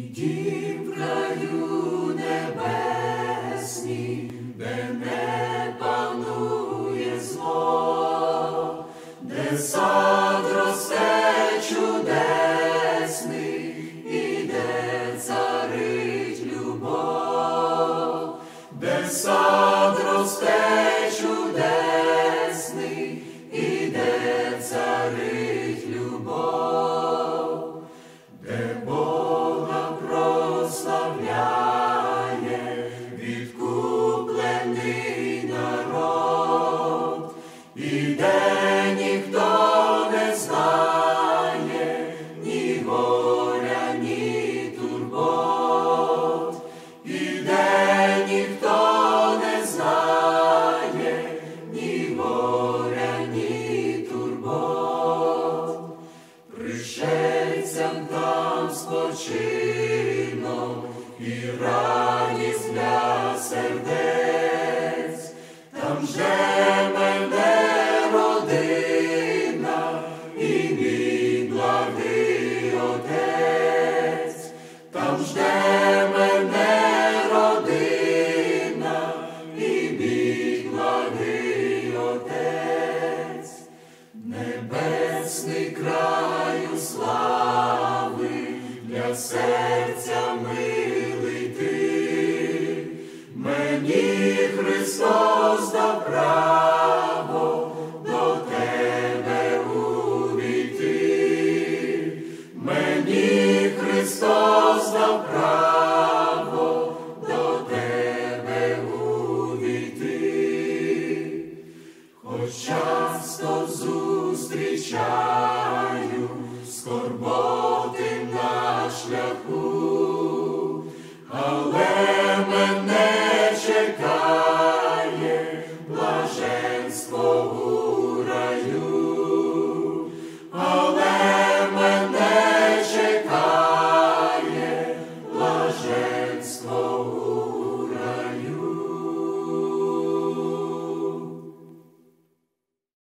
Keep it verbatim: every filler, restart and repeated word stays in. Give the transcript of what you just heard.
дім в краю небеснім, де не панує зло, де сад росте чудесний і де царить любов, де сад росте чудесний і де царить любов, де Бога прославляє відкуплений народ, і де ніхто не знає ні горя, ні турбот, і де ніхто не знає ні горя, ні турбот. Пришельцям там спочинок і радість для сердець, там жде мене родина і мій благий Отець, там жде мене родина і мій благий Отець, небесний краю слави, для серця милий ти, мені Христос дав право до тебе увійти, мені Христос дав право до тебе увійти, хоч часто зустрічаю скорботи на шляху,